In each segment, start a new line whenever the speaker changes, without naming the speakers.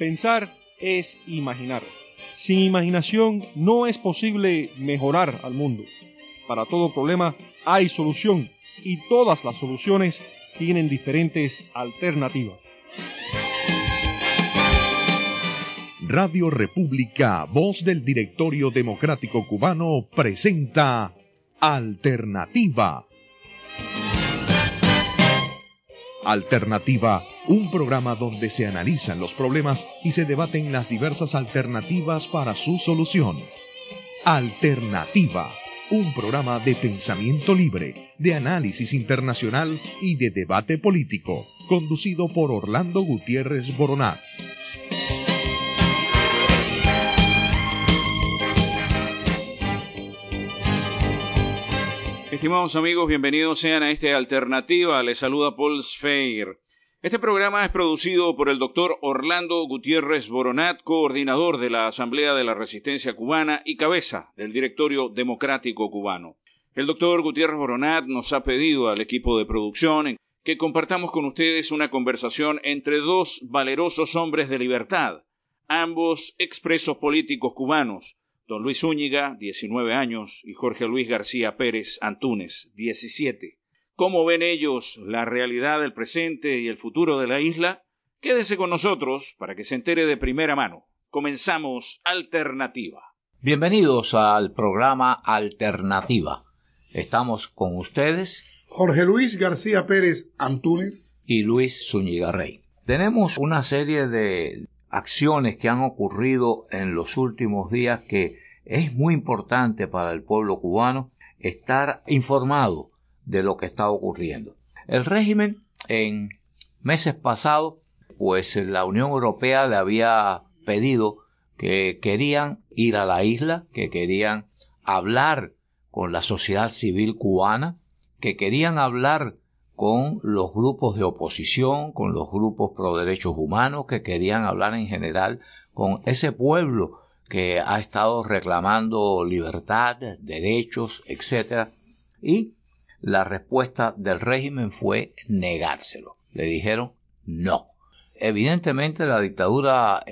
Pensar es imaginar. Sin imaginación no es posible mejorar al mundo. Para todo problema hay solución y todas las soluciones tienen diferentes alternativas.
Radio República, voz del Directorio Democrático Cubano, presenta Alternativa. Alternativa, un programa donde se analizan los problemas y se debaten las diversas alternativas para su solución. Alternativa, un programa de pensamiento libre, de análisis internacional y de debate político, conducido por Orlando Gutiérrez Boronat.
Estimados amigos, bienvenidos sean a esta Alternativa. Les saluda Paul Sfeir. Este programa es producido por el doctor Orlando Gutiérrez Boronat, coordinador de la Asamblea de la Resistencia Cubana y cabeza del Directorio Democrático Cubano. El doctor Gutiérrez Boronat nos ha pedido al equipo de producción que compartamos con ustedes una conversación entre dos valerosos hombres de libertad, ambos expresos políticos cubanos, don Luis Zúñiga, 19 años, y Jorge Luis García Pérez Antúnez, 17. ¿Cómo ven ellos la realidad del presente y el futuro de la isla? Quédese con nosotros para que se entere de primera mano. Comenzamos Alternativa.
Bienvenidos al programa Alternativa. Estamos con ustedes,
Jorge Luis García Pérez Antúnez
y Luis Zúñiga Rey. Tenemos una serie de acciones que han ocurrido en los últimos días que es muy importante para el pueblo cubano estar informado de lo que está ocurriendo. El régimen en meses pasados, pues la Unión Europea le había pedido que querían ir a la isla, que querían hablar con la sociedad civil cubana, que querían hablar con los grupos de oposición, con los grupos pro derechos humanos, que querían hablar en general con ese pueblo que ha estado reclamando libertad, derechos, etc. Y la respuesta del régimen fue negárselo. Le dijeron no. Evidentemente la dictadura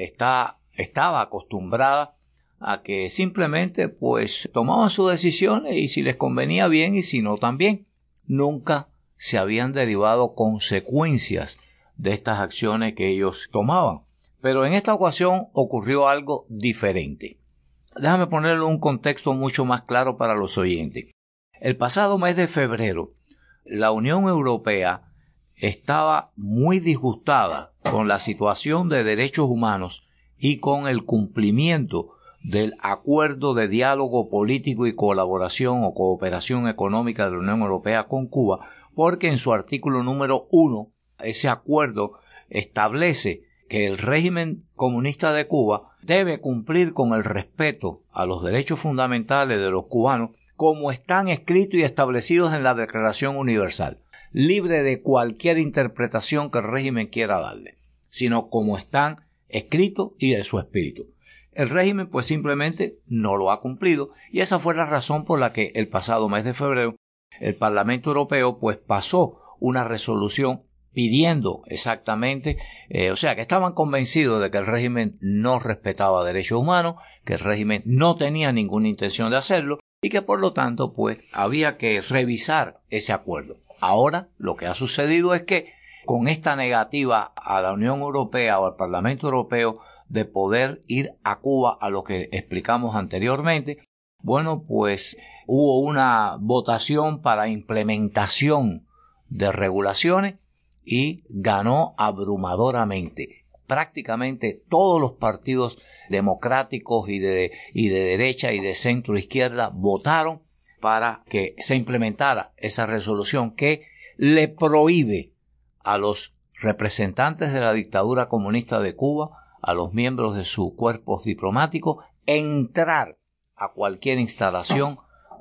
estaba acostumbrada a que simplemente pues tomaban sus decisiones y si les convenía bien y si no también. Nunca se habían derivado consecuencias de estas acciones que ellos tomaban. Pero en esta ocasión ocurrió algo diferente. Déjame ponerlo en un contexto mucho más claro para los oyentes. El pasado mes de febrero, la Unión Europea estaba muy disgustada con la situación de derechos humanos y con el cumplimiento del acuerdo de diálogo político y colaboración o cooperación económica de la Unión Europea con Cuba, porque en su artículo número 1, ese acuerdo establece que el régimen comunista de Cuba debe cumplir con el respeto a los derechos fundamentales de los cubanos como están escritos y establecidos en la Declaración Universal, libre de cualquier interpretación que el régimen quiera darle, sino como están escritos y de su espíritu. El régimen pues simplemente no lo ha cumplido y esa fue la razón por la que el pasado mes de febrero el Parlamento Europeo pues pasó una resolución pidiendo exactamente, que estaban convencidos de que el régimen no respetaba derechos humanos, que el régimen no tenía ninguna intención de hacerlo y que por lo tanto pues había que revisar ese acuerdo. Ahora lo que ha sucedido es que con esta negativa a la Unión Europea o al Parlamento Europeo de poder ir a Cuba a lo que explicamos anteriormente, bueno, pues hubo una votación para implementación de regulaciones y ganó abrumadoramente. Prácticamente todos los partidos democráticos y de derecha y de centro izquierda votaron para que se implementara esa resolución que le prohíbe a los representantes de la dictadura comunista de Cuba, a los miembros de sus cuerpos diplomáticos, entrar a cualquier instalación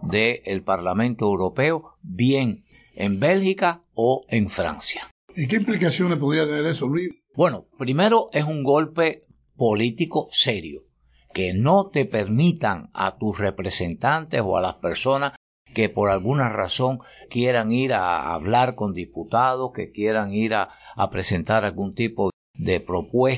del Parlamento Europeo, bien en Bélgica o en Francia.
¿Y qué implicaciones podría tener eso, Luis?
Bueno, primero es un golpe político serio, que no te permitan a tus representantes o a las personas que por alguna razón quieran ir a hablar con diputados, que quieran ir a presentar algún tipo de propuesta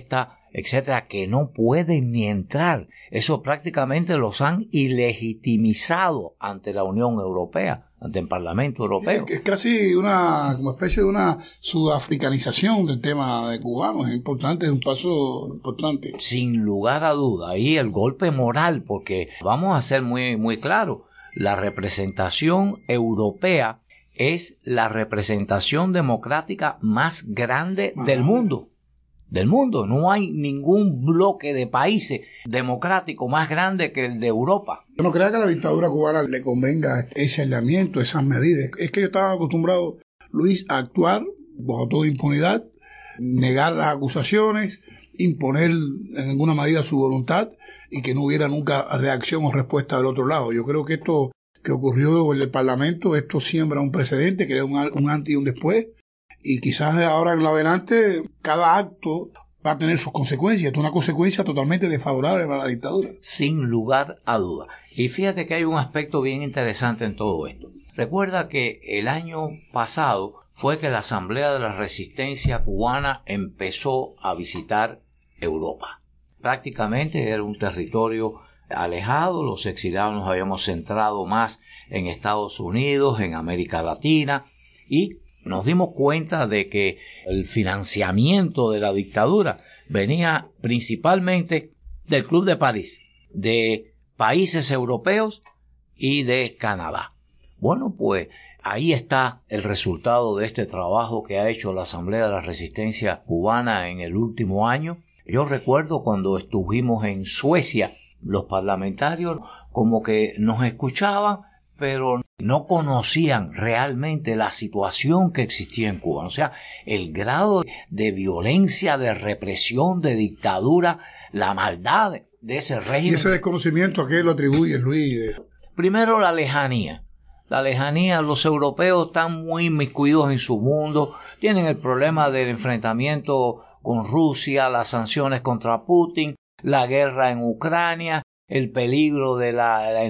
etcétera, que no pueden ni entrar. Eso prácticamente los han ilegitimizado ante la Unión Europea, ante el Parlamento Europeo.
Es casi como especie de una sudafricanización del tema de cubanos. Es importante, es un paso importante.
Sin lugar a duda, ahí el golpe moral, porque vamos a ser muy, muy claros, la representación europea es la representación democrática más grande del mundo. Del mundo. No hay ningún bloque de países democrático más grande que el de Europa.
Yo no creo que a la dictadura cubana le convenga ese aislamiento, esas medidas. Es que yo estaba acostumbrado, Luis, a actuar bajo toda impunidad, negar las acusaciones, imponer en alguna medida su voluntad y que no hubiera nunca reacción o respuesta del otro lado. Yo creo que esto que ocurrió en el Parlamento, esto siembra un precedente, crea un antes y un después. Y quizás de ahora en adelante cada acto va a tener sus consecuencias. Esto es una consecuencia totalmente desfavorable para la dictadura.
Sin lugar a duda. Y fíjate que hay un aspecto bien interesante en todo esto. Recuerda que el año pasado fue que la Asamblea de la Resistencia Cubana empezó a visitar Europa. Prácticamente era un territorio alejado, los exiliados nos habíamos centrado más en Estados Unidos, en América Latina, y nos dimos cuenta de que el financiamiento de la dictadura venía principalmente del Club de París, de países europeos y de Canadá. Bueno, pues ahí está el resultado de este trabajo que ha hecho la Asamblea de la Resistencia Cubana en el último año. Yo recuerdo cuando estuvimos en Suecia, los parlamentarios como que nos escuchaban, pero no conocían realmente la situación que existía en Cuba. O sea, el grado de violencia, de represión, de dictadura, la maldad de ese régimen.
¿Y ese desconocimiento a qué lo atribuye, Luis?
Primero, la lejanía. La lejanía, los europeos están muy inmiscuidos en su mundo, tienen el problema del enfrentamiento con Rusia, las sanciones contra Putin, la guerra en Ucrania, el peligro de el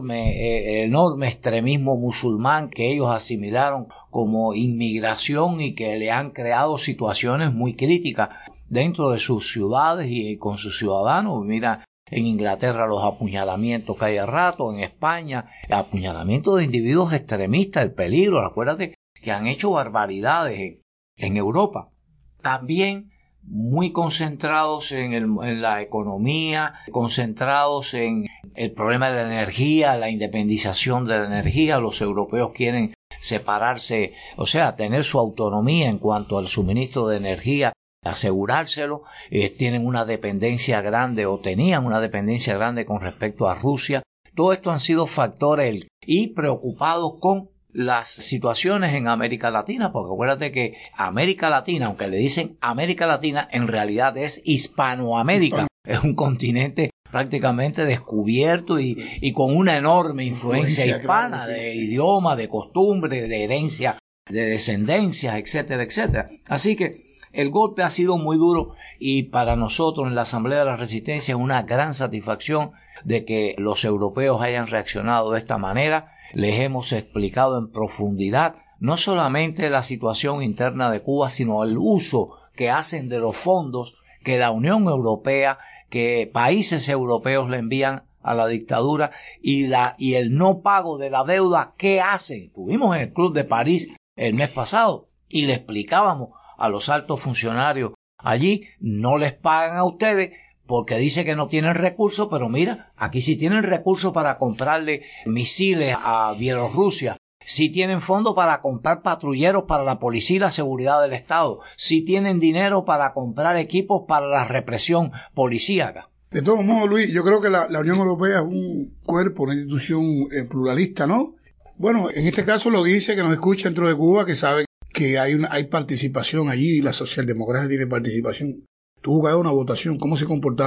enorme extremismo musulmán que ellos asimilaron como inmigración y que le han creado situaciones muy críticas dentro de sus ciudades y con sus ciudadanos. Mira, en Inglaterra los apuñalamientos que hay a rato, en España, apuñalamientos de individuos extremistas, el peligro, acuérdate que han hecho barbaridades en Europa. También muy concentrados en la economía, concentrados en el problema de la energía, la independización de la energía. Los europeos quieren separarse, o sea, tener su autonomía en cuanto al suministro de energía, asegurárselo. Tienen una dependencia grande o tenían una dependencia grande con respecto a Rusia. Todo esto han sido factores y preocupados con las situaciones en América Latina, porque acuérdate que América Latina, aunque le dicen América Latina, en realidad es Hispanoamérica. Es un continente prácticamente descubierto y con una enorme influencia hispana, claro, sí, de idioma, de costumbre, de herencia, de descendencias, etcétera, etcétera. Así que el golpe ha sido muy duro y para nosotros en la Asamblea de la Resistencia es una gran satisfacción de que los europeos hayan reaccionado de esta manera. Les hemos explicado en profundidad no solamente la situación interna de Cuba, sino el uso que hacen de los fondos que la Unión Europea, que países europeos le envían a la dictadura y el no pago de la deuda. ¿Qué hacen? Estuvimos en el Club de París el mes pasado y le explicábamos a los altos funcionarios allí, no les pagan a ustedes porque dice que no tienen recursos, pero mira, aquí sí tienen recursos para comprarle misiles a Bielorrusia, sí tienen fondos para comprar patrulleros para la policía y la seguridad del Estado, sí tienen dinero para comprar equipos para la represión policíaca.
De todos modos, Luis, yo creo que la Unión Europea es un cuerpo, una institución pluralista, ¿no? Bueno, en este caso lo dice que nos escucha dentro de Cuba, que sabe que hay participación allí, y la socialdemocracia tiene participación. Tuvo que haber una votación. ¿Cómo se comportó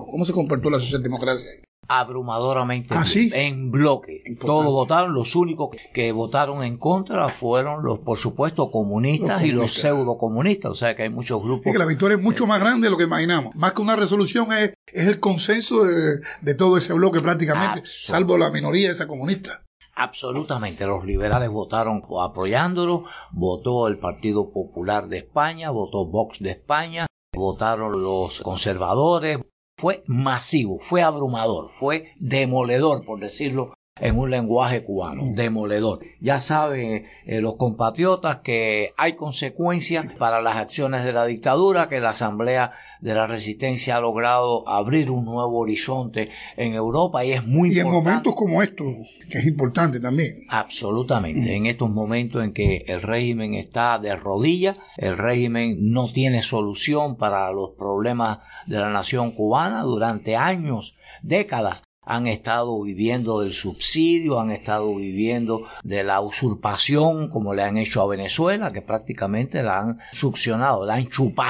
la socialdemocracia?
Abrumadoramente.
¿Sí?
En bloque.
Importante.
Todos votaron. Los únicos que votaron en contra fueron los, por supuesto, comunistas y los pseudocomunistas. O sea que hay muchos grupos.
Y que la victoria es mucho más grande de lo que imaginamos. Más que una resolución es el consenso de todo ese bloque prácticamente, salvo la minoría esa comunista.
Absolutamente, los liberales votaron apoyándolo, votó el Partido Popular de España, votó Vox de España, votaron los conservadores. Fue masivo, fue abrumador, fue demoledor, por decirlo en un lenguaje cubano, demoledor. Ya saben los compatriotas que hay consecuencias para las acciones de la dictadura, que la Asamblea de la Resistencia ha logrado abrir un nuevo horizonte en Europa y es muy importante.
Y en momentos como estos, que es importante también.
Absolutamente, en estos momentos en que el régimen está de rodillas, el régimen no tiene solución para los problemas de la nación cubana. Durante años, décadas, han estado viviendo del subsidio, han estado viviendo de la usurpación, como le han hecho a Venezuela, que prácticamente la han succionado, la han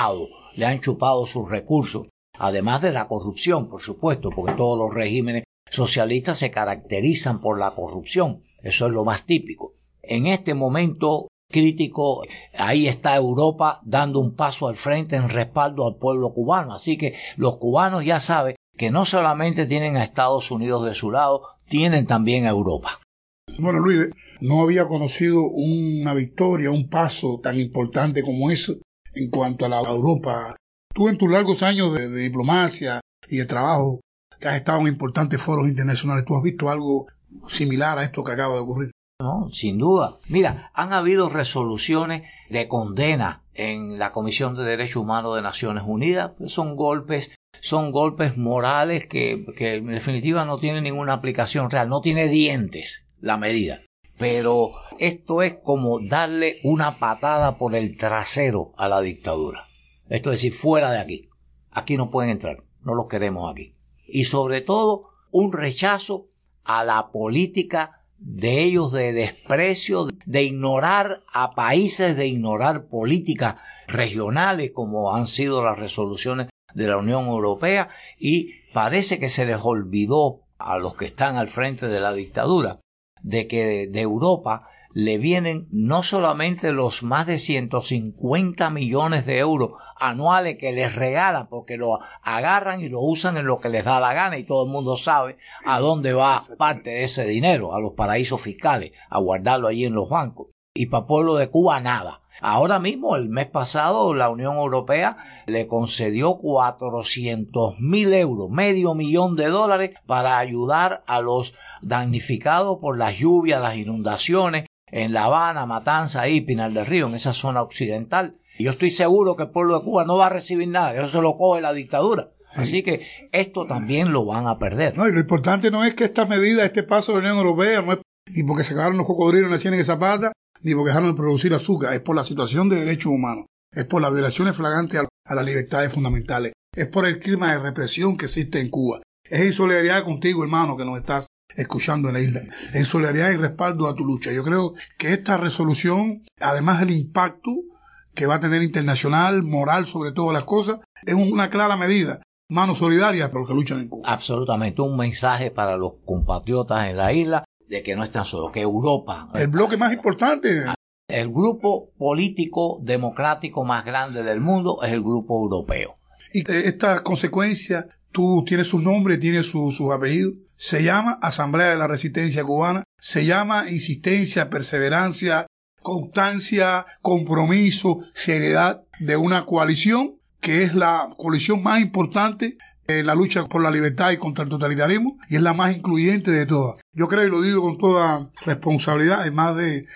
chupado sus recursos, además de la corrupción, por supuesto, porque todos los regímenes socialistas se caracterizan por la corrupción, eso es lo más típico. En este momento crítico, ahí está Europa dando un paso al frente en respaldo al pueblo cubano, así que los cubanos ya saben que no solamente tienen a Estados Unidos de su lado, tienen también a Europa.
Bueno, Luis, no había conocido una victoria, un paso tan importante como eso en cuanto a la Europa. Tú en tus largos años de diplomacia y de trabajo, que has estado en importantes foros internacionales, ¿tú has visto algo similar a esto que acaba de ocurrir?
No, sin duda. Mira, han habido resoluciones de condena en la Comisión de Derechos Humanos de Naciones Unidas. Son golpes morales que en definitiva no tienen ninguna aplicación real, no tiene dientes la medida. Pero esto es como darle una patada por el trasero a la dictadura. Esto es decir, fuera de aquí. Aquí no pueden entrar, no los queremos aquí. Y sobre todo, un rechazo a la política de ellos de desprecio, de ignorar a países, de ignorar políticas regionales como han sido las resoluciones de la Unión Europea, y parece que se les olvidó a los que están al frente de la dictadura de que de Europa le vienen no solamente los más de 150 millones de euros anuales que les regalan, porque lo agarran y lo usan en lo que les da la gana, y todo el mundo sabe a dónde va parte de ese dinero, a los paraísos fiscales, a guardarlo allí en los bancos. Y para el pueblo de Cuba nada. Ahora mismo, el mes pasado, la Unión Europea le concedió 400.000 euros, $500,000, para ayudar a los damnificados por las lluvias, las inundaciones en La Habana, Matanzas y Pinar del Río, en esa zona occidental. Y yo estoy seguro que el pueblo de Cuba no va a recibir nada, que eso se lo coge la dictadura. Sí. Así que esto también lo van a perder.
No, y lo importante no es que esta medida, este paso de la Unión Europea, no es ni porque se acabaron los cocodrilos en la Ciénaga de Zapata, ni porque dejaron de producir azúcar, es por la situación de derechos humanos, es por las violaciones flagrantes a las libertades fundamentales, es por el clima de represión que existe en Cuba. Es en solidaridad contigo, hermano, que nos estás escuchando en la isla, en solidaridad y respaldo a tu lucha. Yo creo que esta resolución, además del impacto que va a tener internacional, moral sobre todas las cosas, es una clara medida, manos solidarias para los que luchan en Cuba.
Absolutamente, un mensaje para los compatriotas en la isla, de que no están solos, que Europa...
El bloque más importante.
El grupo político democrático más grande del mundo es el grupo europeo.
Y esta consecuencia, tú tienes su nombre, tienes sus apellidos, se llama Asamblea de la Resistencia Cubana, se llama insistencia, perseverancia, constancia, compromiso, seriedad de una coalición que es la coalición más importante en la lucha por la libertad y contra el totalitarismo, y es la más incluyente de todas. Yo creo, y lo digo con toda responsabilidad, en más de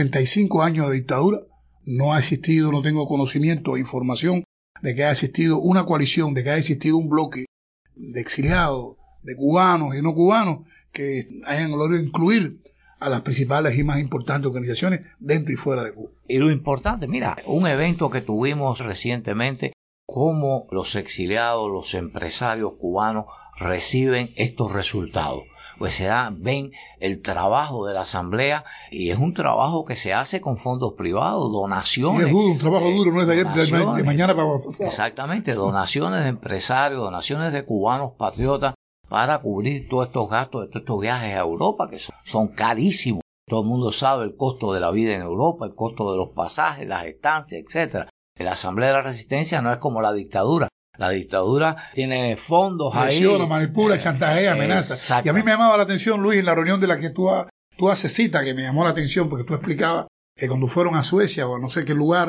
65 años de dictadura, no ha existido, no tengo conocimiento o información de que haya existido una coalición, de que haya existido un bloque de exiliados, de cubanos y no cubanos, que hayan logrado incluir a las principales y más importantes organizaciones dentro y fuera de Cuba.
Y lo importante, mira, un evento que tuvimos recientemente, cómo los exiliados, los empresarios cubanos reciben estos resultados. Pues ven el trabajo de la Asamblea, y es un trabajo que se hace con fondos privados, donaciones.
Y es duro, un trabajo duro, no es de ayer, de mañana para pasar.
Exactamente, donaciones de empresarios, donaciones de cubanos patriotas para cubrir todos estos gastos de todos estos viajes a Europa, que son carísimos. Todo el mundo sabe el costo de la vida en Europa, el costo de los pasajes, las estancias, etcétera. La Asamblea de la Resistencia no es como la dictadura. La dictadura tiene fondos ahí.
Presiona, manipula, chantajea, amenaza. Y a mí me llamaba la atención, Luis, en la reunión de la que tú haces cita, que me llamó la atención porque tú explicabas que cuando fueron a Suecia o a no sé qué lugar,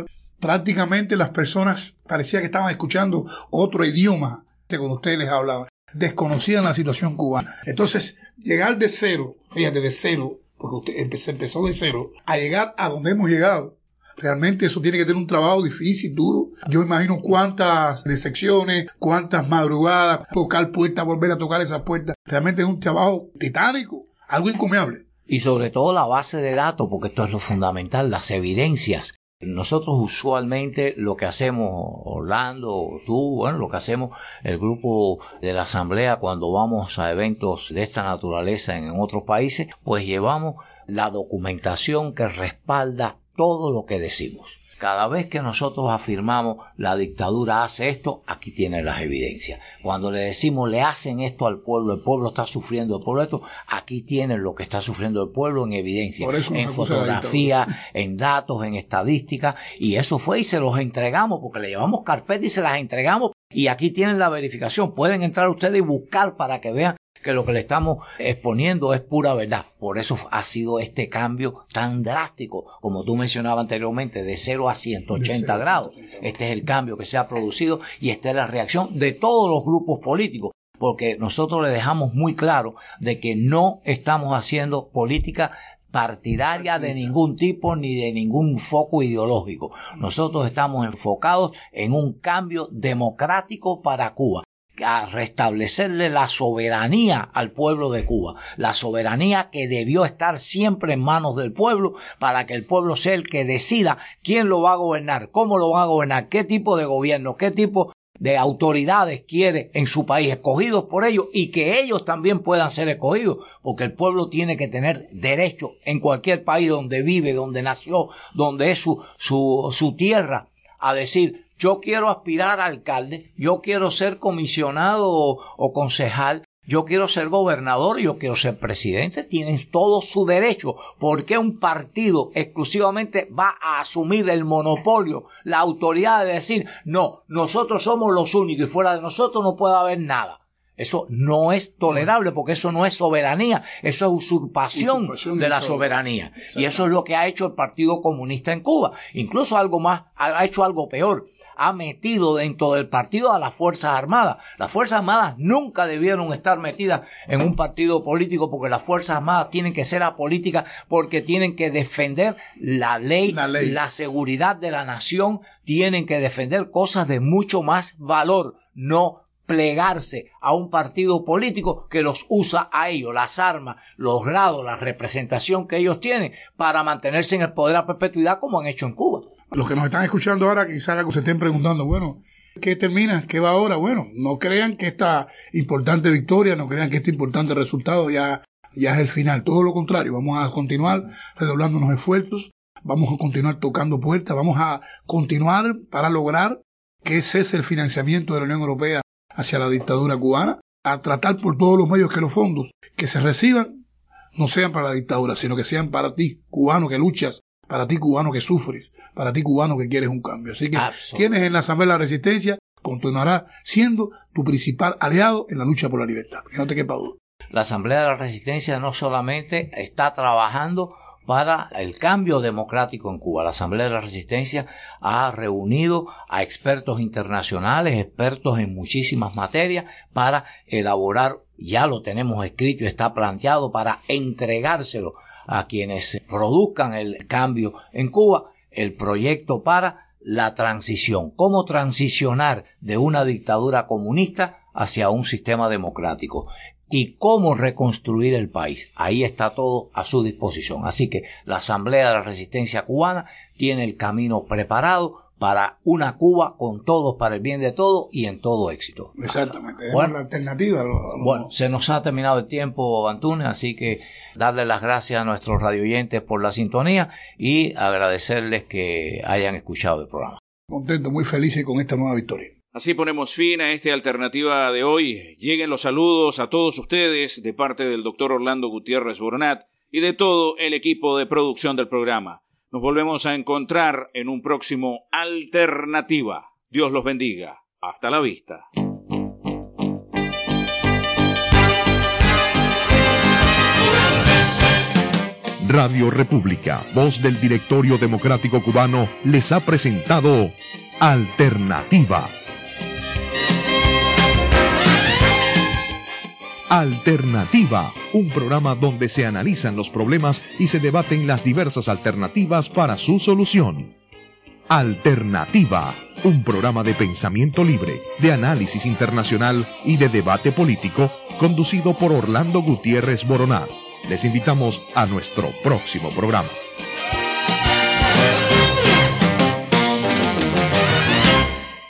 prácticamente las personas parecía que estaban escuchando otro idioma que cuando ustedes les hablaban. Desconocían la situación cubana. Entonces, llegar de cero, fíjate, de cero, porque se empezó de cero, a llegar a donde hemos llegado. Realmente eso tiene que tener un trabajo difícil, duro. Yo imagino cuántas disecciones, cuántas madrugadas, tocar puertas, volver a tocar esas puertas. Realmente es un trabajo titánico, algo encomiable.
Y sobre todo la base de datos, porque esto es lo fundamental, las evidencias. Nosotros usualmente lo que hacemos, Orlando, tú, bueno, lo que hacemos el grupo de la Asamblea cuando vamos a eventos de esta naturaleza en otros países, pues llevamos la documentación que respalda todo lo que decimos. Cada vez que nosotros afirmamos la dictadura hace esto, aquí tienen las evidencias. Cuando le decimos le hacen esto al pueblo, el pueblo está sufriendo, el pueblo esto, aquí tienen lo que está sufriendo el pueblo en evidencia, en fotografía, en datos, en estadísticas, y eso fue y se los entregamos porque le llevamos carpeta y se las entregamos y aquí tienen la verificación. Pueden entrar ustedes y buscar para que vean que lo que le estamos exponiendo es pura verdad. Por eso ha sido este cambio tan drástico, como tú mencionabas anteriormente, de 0 a 180 grados. Este es el cambio que se ha producido y esta es la reacción de todos los grupos políticos, porque nosotros le dejamos muy claro de que no estamos haciendo política partidaria de ningún tipo ni de ningún foco ideológico. Nosotros estamos enfocados en un cambio democrático para Cuba, a restablecerle la soberanía al pueblo de Cuba, la soberanía que debió estar siempre en manos del pueblo, para que el pueblo sea el que decida quién lo va a gobernar, cómo lo va a gobernar, qué tipo de gobierno, qué tipo de autoridades quiere en su país, escogidos por ellos, y que ellos también puedan ser escogidos, porque el pueblo tiene que tener derecho en cualquier país donde vive, donde nació, donde es su tierra, a decir: yo quiero aspirar a alcalde, yo quiero ser comisionado o concejal, yo quiero ser gobernador, yo quiero ser presidente. Tienen todo su derecho. ¿Por qué un partido exclusivamente va a asumir el monopolio, la autoridad de decir: no, nosotros somos los únicos y fuera de nosotros no puede haber nada? Eso no es tolerable, porque eso no es soberanía, eso es usurpación de la soberanía. Y eso es lo que ha hecho el Partido Comunista en Cuba. Incluso algo más, ha hecho algo peor. Ha metido dentro del partido a las Fuerzas Armadas. Las Fuerzas Armadas nunca debieron estar metidas en un partido político, porque las Fuerzas Armadas tienen que ser apolíticas, porque tienen que defender la ley, la seguridad de la nación, tienen que defender cosas de mucho más valor, no plegarse a un partido político que los usa a ellos, las armas, los grados, la representación que ellos tienen para mantenerse en el poder a perpetuidad, como han hecho en Cuba.
Los que nos están escuchando ahora quizás se estén preguntando: bueno, ¿qué termina? ¿Qué va ahora? Bueno, no crean que esta importante victoria, no crean que este importante resultado ya es el final. Todo lo contrario, vamos a continuar redoblando los esfuerzos, vamos a continuar tocando puertas, vamos a continuar para lograr que cese el financiamiento de la Unión Europea hacia la dictadura cubana, a tratar por todos los medios que los fondos que se reciban no sean para la dictadura, sino que sean para ti, cubano que luchas, para ti, cubano que sufres, para ti, cubano que quieres un cambio. Así que tienes en la Asamblea de la Resistencia, continuará siendo tu principal aliado en la lucha por la libertad, que no te quepa duda.
La Asamblea de la Resistencia no solamente está trabajando para el cambio democrático en Cuba. La Asamblea de la Resistencia ha reunido a expertos internacionales, expertos en muchísimas materias, para elaborar, ya lo tenemos escrito y está planteado, para entregárselo a quienes produzcan el cambio en Cuba, el proyecto para la transición. Cómo transicionar de una dictadura comunista hacia un sistema democrático. Y cómo reconstruir el país. Ahí está todo a su disposición. Así que la Asamblea de la Resistencia Cubana tiene el camino preparado para una Cuba con todos, para el bien de todos y en todo éxito.
Exactamente.
Bueno,
la alternativa.
Bueno, se nos ha terminado el tiempo, Antunes, así que darle las gracias a nuestros radioyentes por la sintonía y agradecerles que hayan escuchado el programa.
Contento, muy feliz con esta nueva victoria.
Así ponemos fin a esta alternativa de hoy. Lleguen los saludos a todos ustedes de parte del doctor Orlando Gutiérrez Boronat y de todo el equipo de producción del programa. Nos volvemos a encontrar en un próximo Alternativa. Dios los bendiga. Hasta la vista.
Radio República, voz del Directorio Democrático Cubano, les ha presentado Alternativa. Alternativa, un programa donde se analizan los problemas y se debaten las diversas alternativas para su solución. Alternativa, un programa de pensamiento libre, de análisis internacional y de debate político, conducido por Orlando Gutiérrez Boronat. Les invitamos a nuestro próximo programa.